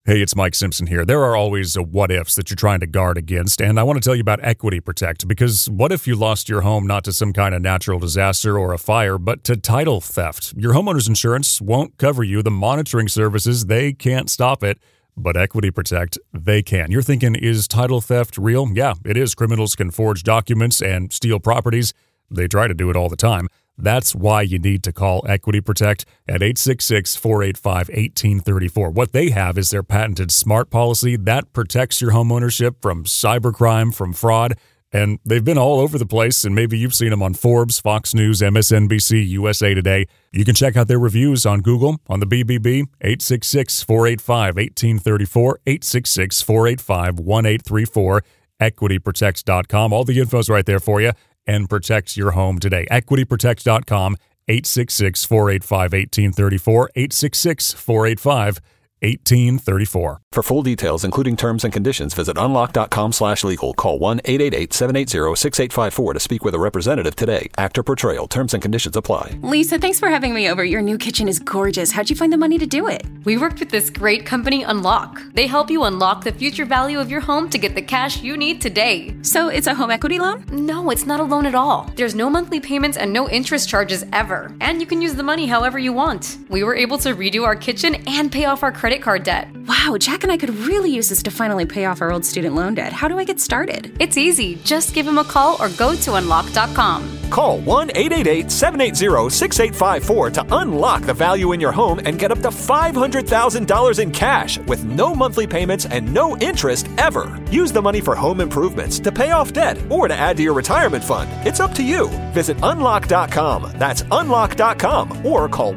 Hey, it's Mike Simpson here. There are always what-ifs that you're trying to guard against, and I want to tell you about Equity Protect, because what if you lost your home not to some kind of natural disaster or a fire, but to title theft? Your homeowner's insurance won't cover you. The monitoring services, they can't stop it, but Equity Protect, they can. You're thinking, is title theft real? Yeah, it is. Criminals can forge documents and steal properties. They try to do it all the time. That's why you need to call Equity Protect at 866-485-1834. What they have is their patented SMART policy that protects your homeownership from cybercrime, from fraud, and they've been all over the place, and maybe you've seen them on Forbes, Fox News, MSNBC, USA Today. You can check out their reviews on Google, on the BBB, 866-485-1834, 866-485-1834, equityprotect.com. All the info's right there for you. And protect your home today. EquityProtect.com, 866-485-1834, 866-485-1834. For full details, including terms and conditions, visit unlock.com/legal. Call 1-888-780-6854 to speak with a representative today. Actor Portrayal. Terms and conditions apply. Lisa, thanks for having me over. Your new kitchen is gorgeous. How'd you find the money to do it? We worked with this great company, Unlock. They help you unlock the future value of your home to get the cash you need today. So it's a home equity loan? No, it's not a loan at all. There's no monthly payments and no interest charges ever. And you can use the money however you want. We were able to redo our kitchen and pay off our credit card debt. Wow, Jack and I could really use this to finally pay off our old student loan debt. How do I get started? It's easy. Just give him a call or go to unlock.com. Call 1-888-780-6854 to unlock the value in your home and get up to $500,000 in cash with no monthly payments and no interest ever. Use the money for home improvements, to pay off debt, or to add to your retirement fund. It's up to you. Visit unlock.com. That's unlock.com, or call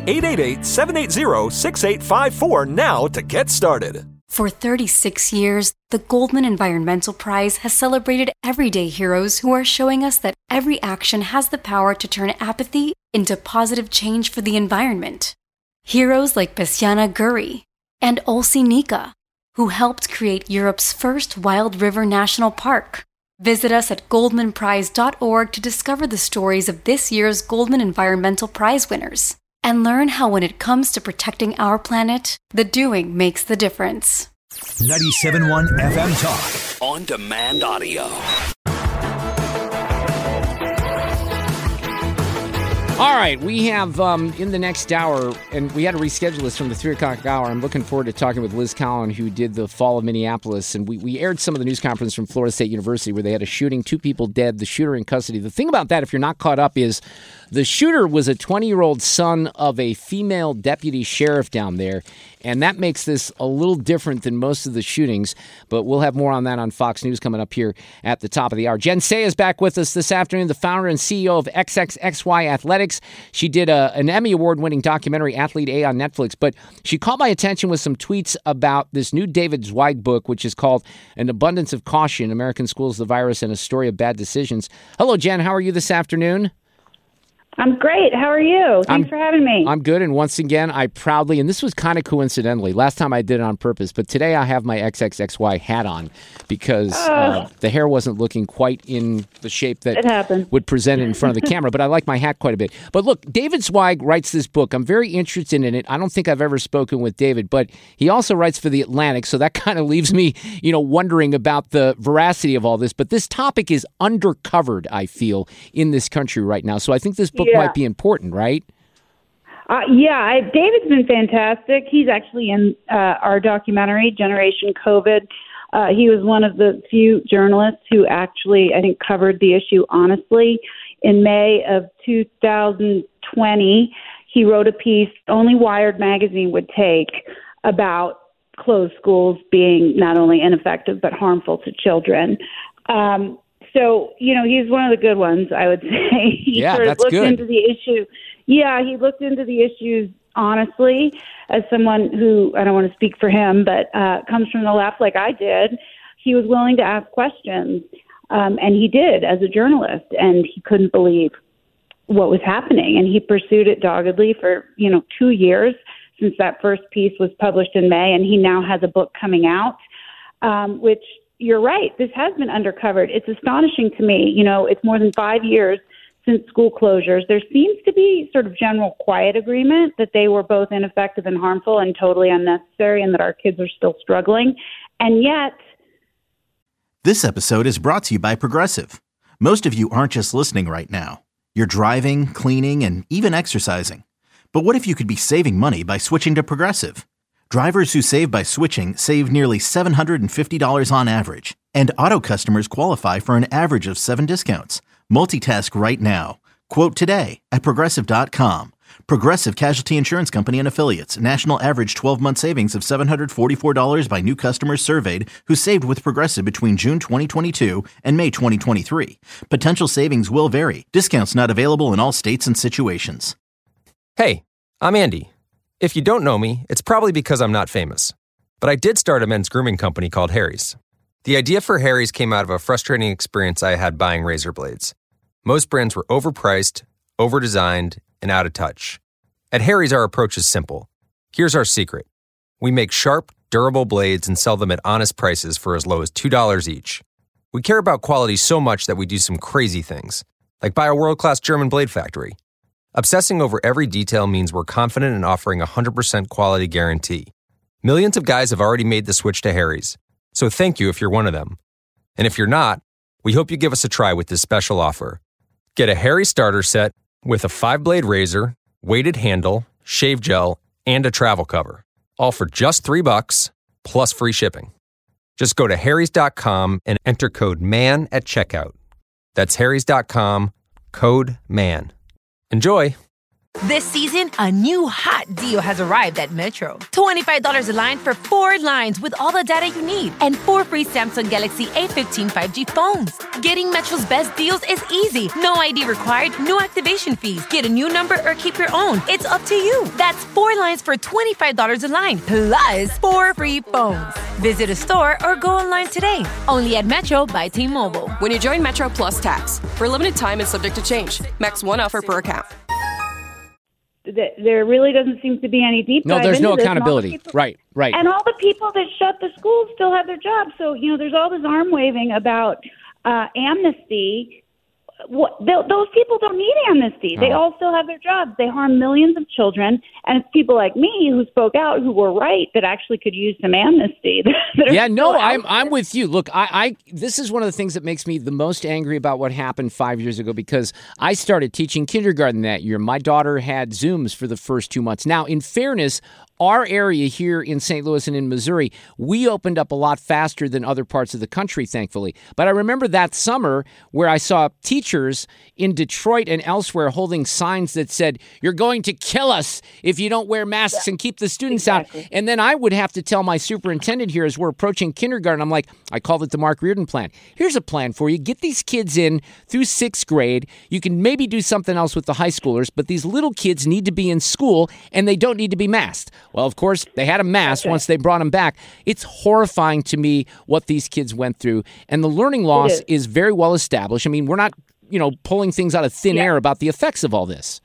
1-888-780-6854 now to get started. For 36 years, the Goldman Environmental Prize has celebrated everyday heroes who are showing us that every action has the power to turn apathy into positive change for the environment. Heroes like Bessiana Guri and Olsi Nika, who helped create Europe's first Wild River National Park. Visit us at goldmanprize.org to discover the stories of this year's Goldman Environmental Prize winners. And learn how when it comes to protecting our planet, the doing makes the difference. 97.1 FM Talk. On demand audio. All right, we have in the next hour, and we had to reschedule this from the 3 o'clock hour. I'm looking forward to talking with Liz Collin, who did the fall of Minneapolis. And we aired some of the news conference from Florida State University where they had a shooting, 2 people dead, the shooter in custody. The thing about that, if you're not caught up, is the shooter was a 20-year-old son of a female deputy sheriff down there. And that makes this a little different than most of the shootings. But we'll have more on that on Fox News coming up here at the top of the hour. Jen Say is back with us this afternoon, the founder and CEO of XXXY Athletics. She did an Emmy Award-winning documentary, Athlete A, on Netflix. But she caught my attention with some tweets about this new David Zweig book, which is called An Abundance of Caution, American Schools, the Virus, and a Story of Bad Decisions. Hello, Jen. How are you this afternoon? I'm great. How are you? Thanks for having me. I'm good. And once again, I proudly, and this was kind of coincidentally, last time I did it on purpose, but today I have my XXXY hat on because the hair wasn't looking quite in the shape that would present it in front of the camera, but I like my hat quite a bit. But look, David Zweig writes this book. I'm very interested in it. I don't think I've ever spoken with David, but he also writes for The Atlantic, so that kind of leaves me, wondering about the veracity of all this. But this topic is undercovered, I feel, in this country right now. So I think this book might be important, right? David's been fantastic. He's actually in our documentary, Generation COVID. He was one of the few journalists who actually, I think, covered the issue honestly. In May of 2020, he wrote a piece only Wired magazine would take about closed schools being not only ineffective but harmful to children. So, he's one of the good ones, I would say. He sort of looked into the issue. Yeah, he looked into the issues honestly as someone who, I don't want to speak for him, but comes from the left like I did. He was willing to ask questions, and he did as a journalist, and he couldn't believe what was happening. And he pursued it doggedly for, 2 years since that first piece was published in May, and he now has a book coming out, which... You're right. This has been undercovered. It's astonishing to me. It's more than 5 years since school closures, there seems to be sort of general quiet agreement that they were both ineffective and harmful and totally unnecessary, and that our kids are still struggling. And yet... This episode is brought to you by Progressive. Most of you aren't just listening right now. You're driving, cleaning, and even exercising. But what if you could be saving money by switching to Progressive? Drivers who save by switching save nearly $750 on average. And auto customers qualify for an average of 7 discounts. Multitask right now. Quote today at Progressive.com. Progressive Casualty Insurance Company and Affiliates. National average 12-month savings of $744 by new customers surveyed who saved with Progressive between June 2022 and May 2023. Potential savings will vary. Discounts not available in all states and situations. Hey, I'm Andy. If you don't know me, it's probably because I'm not famous. But I did start a men's grooming company called Harry's. The idea for Harry's came out of a frustrating experience I had buying razor blades. Most brands were overpriced, overdesigned, and out of touch. At Harry's, our approach is simple. Here's our secret. We make sharp, durable blades and sell them at honest prices for as low as $2 each. We care about quality so much that we do some crazy things, like buy a world-class German blade factory. Obsessing over every detail means we're confident in offering a 100% quality guarantee. Millions of guys have already made the switch to Harry's, so thank you if you're one of them. And if you're not, we hope you give us a try with this special offer. Get a Harry's starter set with a 5-blade razor, weighted handle, shave gel, and a travel cover. All for just $3 plus free shipping. Just go to harrys.com and enter code MAN at checkout. That's harrys.com, code MAN. Enjoy! This season, a new hot deal has arrived at Metro. $25 a line for 4 lines with all the data you need and 4 free Samsung Galaxy A15 5G phones. Getting Metro's best deals is easy. No ID required, no activation fees. Get a new number or keep your own. It's up to you. That's 4 lines for $25 a line, plus 4 free phones. Visit a store or go online today. Only at Metro by T-Mobile. When you join Metro Plus Tax, for a limited time and subject to change. Max 1 offer per account. There really doesn't seem to be any deep dive. No, there's no into accountability. People, right. And all the people that shut the schools still have their jobs. So, there's all this arm waving about amnesty. Those people don't need amnesty. They all still have their jobs. They harm millions of children, and it's people like me who spoke out who were right that actually could use some amnesty. I'm with you. Look, I this is one of the things that makes me the most angry about what happened 5 years ago, because I started teaching kindergarten that year. My daughter had Zooms for the first 2 months. Now, in fairness, our area here in St. Louis and in Missouri, we opened up a lot faster than other parts of the country, thankfully. But I remember that summer where I saw teachers in Detroit and elsewhere holding signs that said, "You're going to kill us if you don't wear masks and keep the students out." And then I would have to tell my superintendent here as we're approaching kindergarten, I'm like, I called it the Mark Reardon plan. Here's a plan for you. Get these kids in through 6th grade. You can maybe do something else with the high schoolers, but these little kids need to be in school and they don't need to be masked. Well, of course, they had a mask once they brought them back. It's horrifying to me what these kids went through. And the learning loss is very well established. I mean, we're not, pulling things out of thin air about the effects of all this.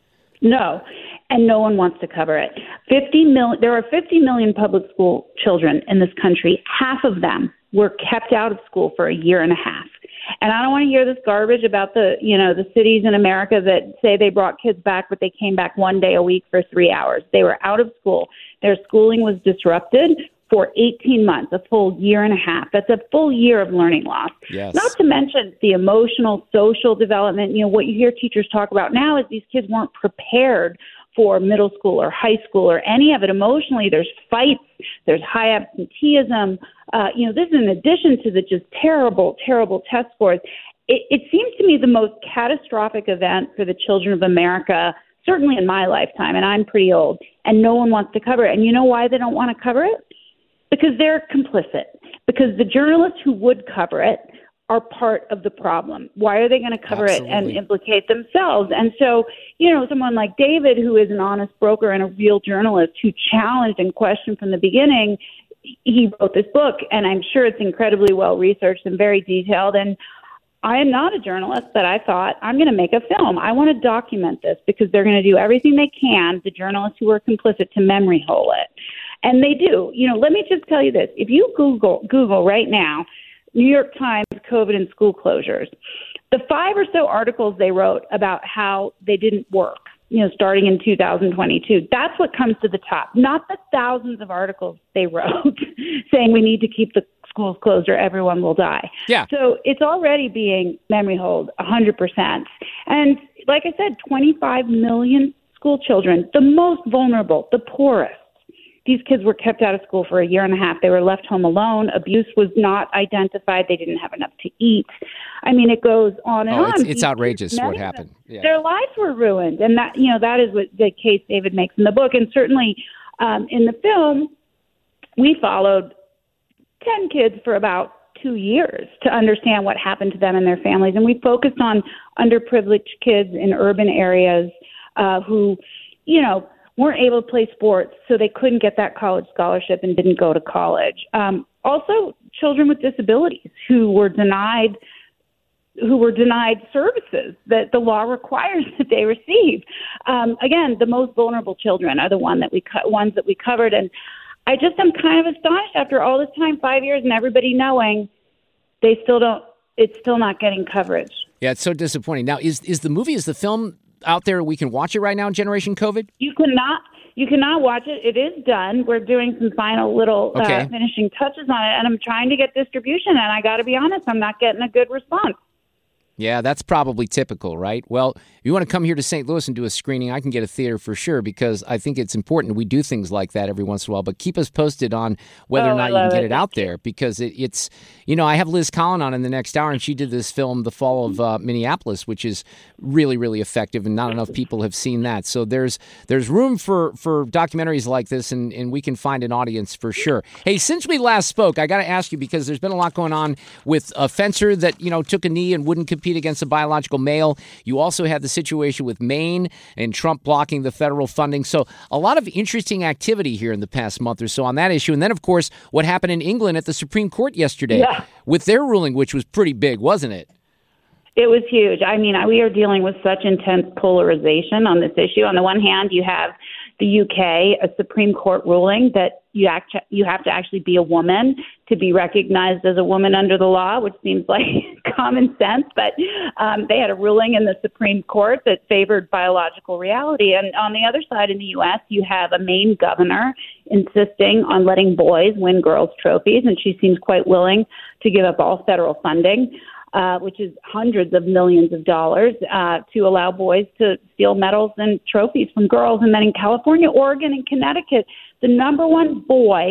No, and no one wants to cover it. There are 50 million public school children in this country. Half of them were kept out of school for a year and a half. And I don't want to hear this garbage about the cities in America that say they brought kids back, but they came back 1 day a week for 3 hours. They were out of school. Their schooling was disrupted for 18 months, a full year and a half. That's a full year of learning loss. Yes. Not to mention the emotional, social development. What you hear teachers talk about now is these kids weren't prepared for middle school or high school or any of it. Emotionally, there's fights, there's high absenteeism. This is in addition to the just terrible, terrible test scores. It seems to me the most catastrophic event for the children of America, certainly in my lifetime, and I'm pretty old, and no one wants to cover it. And you know why they don't want to cover it? Because they're complicit. Because the journalists who would cover it are part of the problem. Why are they going to cover it and implicate themselves? And so, someone like David, who is an honest broker and a real journalist who challenged and questioned from the beginning, he wrote this book, and I'm sure it's incredibly well-researched and very detailed. And I am not a journalist, but I thought, I'm going to make a film. I want to document this because they're going to do everything they can, the journalists who are complicit, to memory hole it. And they do. Let me just tell you this. If you Google right now, New York Times, COVID and school closures, the 5 or so articles they wrote about how they didn't work, starting in 2022, that's what comes to the top, not the thousands of articles they wrote saying we need to keep the schools closed or everyone will die. Yeah. So it's already being memory hold 100%. And like I said, 25 million school children, the most vulnerable, the poorest. These kids were kept out of school for a year and a half. They were left home alone. Abuse was not identified. They didn't have enough to eat. I mean, it goes on and on. It's outrageous what happened. Yeah. Their lives were ruined. And that is what the case David makes in the book. And certainly in the film, we followed 10 kids for about 2 years to understand what happened to them and their families. And we focused on underprivileged kids in urban areas who, weren't able to play sports, so they couldn't get that college scholarship and didn't go to college. Also, children with disabilities who were denied services that the law requires that they receive. Again, the most vulnerable children are the ones that we covered. And I just am kind of astonished after all this time, 5 years, and everybody knowing it's still not getting coverage. Yeah, it's so disappointing. Now, is the film out there? We can watch it right now in Generation COVID? You cannot watch it. It is done. We're doing some final little finishing touches on it, and I'm trying to get distribution, and I got to be honest, I'm not getting a good response. Yeah, that's probably typical, right? Well, if you want to come here to St. Louis and do a screening, I can get a theater for sure, because I think it's important we do things like that every once in a while. But keep us posted on whether or not you can get it out there, because it's, I have Liz Collin on in the next hour, and she did this film, The Fall of Minneapolis, which is really, really effective, and not enough people have seen that. So there's room for documentaries like this, and we can find an audience for sure. Hey, since we last spoke, I got to ask you, because there's been a lot going on with a fencer that, took a knee and wouldn't compete against a biological male. You also had the situation with Maine and Trump blocking the federal funding. So a lot of interesting activity here in the past month or so on that issue. And then, of course, what happened in England at the Supreme Court yesterday with their ruling, which was pretty big, wasn't it? It was huge. I mean, we are dealing with such intense polarization on this issue. On the one hand, you have the UK, a Supreme Court ruling that you have to actually be a woman to be recognized as a woman under the law, which seems like common sense. But they had a ruling in the Supreme Court that favored biological reality. And on the other side in the U.S., you have a Maine governor insisting on letting boys win girls' trophies, and she seems quite willing to give up all federal funding, which is hundreds of millions of dollars, to allow boys to steal medals and trophies from girls. And then in California, Oregon, and Connecticut, the number one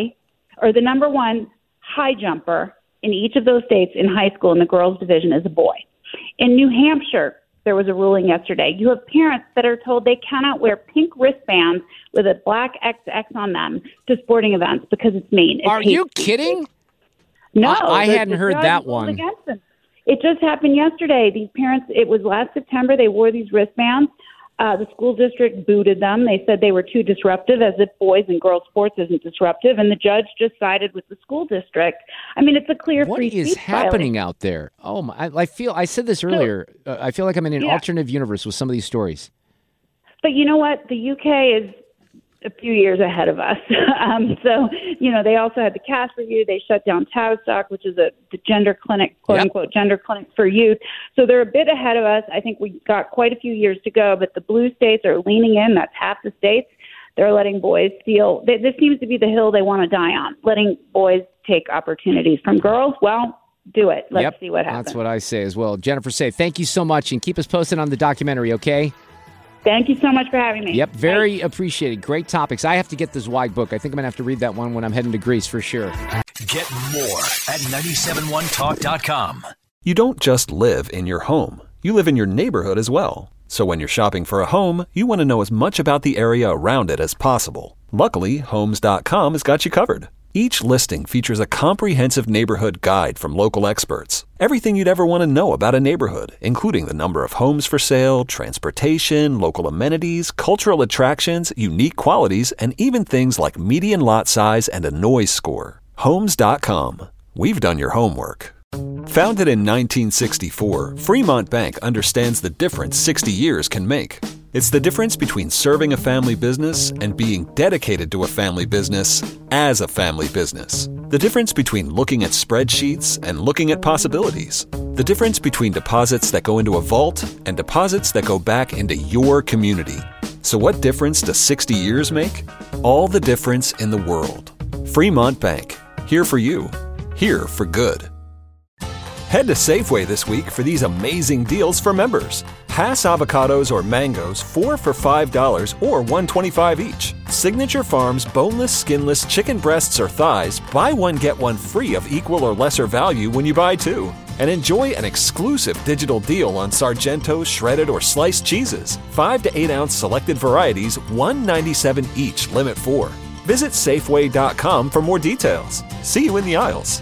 high jumper in each of those states in high school in the girls' division is a boy. In New Hampshire, there was a ruling yesterday. You have parents that are told they cannot wear pink wristbands with a black XX on them to sporting events because it's Maine. Are you kidding? No. I hadn't heard that one. Against them. It just happened yesterday. These parents, it was last September, they wore these wristbands. The school district booted them. They said they were too disruptive, as if boys and girls sports isn't disruptive. And the judge just sided with the school district. I mean, it's a clear free speech violation. What is happening out there? Oh, my, I said this earlier. I feel like I'm in an alternative universe with some of these stories. But you know what? The UK is a few years ahead of us. So, they also had the cash review. They shut down Tavistock, which is the gender clinic, quote unquote, gender clinic for youth. So they're a bit ahead of us. I think we got quite a few years to go, but the blue states are leaning in. That's half the states. They're letting boys steal. This seems to be the hill they want to die on, letting boys take opportunities from girls. Well, do it. Let's see what happens. That's what I say as well. Jennifer Sey, thank you so much, and keep us posted on the documentary, okay? Thank you so much for having me. Yep, very appreciated. Great topics. I have to get this Zweig book. I think I'm going to have to read that one when I'm heading to Greece for sure. Get more at 971talk.com. You don't just live in your home. You live in your neighborhood as well. So when you're shopping for a home, you want to know as much about the area around it as possible. Luckily, Homes.com has got you covered. Each listing features a comprehensive neighborhood guide from local experts. Everything you'd ever want to know about a neighborhood, including the number of homes for sale, transportation, local amenities, cultural attractions, unique qualities, and even things like median lot size and a noise score. Homes.com. We've done your homework. Founded in 1964, Fremont Bank understands the difference 60 years can make. It's the difference between serving a family business and being dedicated to a family business as a family business. The difference between looking at spreadsheets and looking at possibilities. The difference between deposits that go into a vault and deposits that go back into your community. So what difference does 60 years make? All the difference in the world. Fremont Bank. Here for you. Here for good. Head to Safeway this week for these amazing deals for members. Hass avocados or mangoes, 4 for $5 or $1.25 each. Signature Farms boneless, skinless chicken breasts or thighs, buy one get one free of equal or lesser value when you buy two. And enjoy an exclusive digital deal on Sargento's shredded or sliced cheeses. 5 to 8 ounce selected varieties, $1.97 each, limit 4. Visit Safeway.com for more details. See you in the aisles.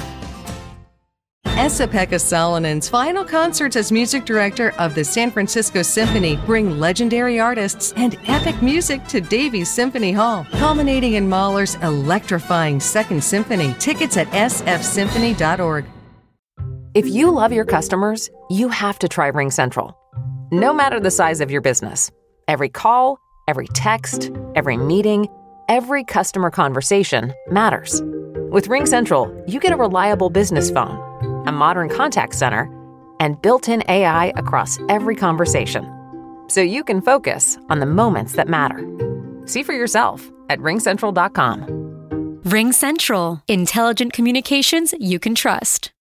Esa-Pekka Salonen's final concerts as music director of the San Francisco Symphony bring legendary artists and epic music to Davies Symphony Hall, culminating in Mahler's electrifying Second Symphony. Tickets at sfsymphony.org. If you love your customers, you have to try RingCentral. No matter the size of your business, every call, every text, every meeting, every customer conversation matters. With RingCentral, you get a reliable business phone, a modern contact center, and built-in AI across every conversation. So you can focus on the moments that matter. See for yourself at ringcentral.com. RingCentral. Intelligent communications you can trust.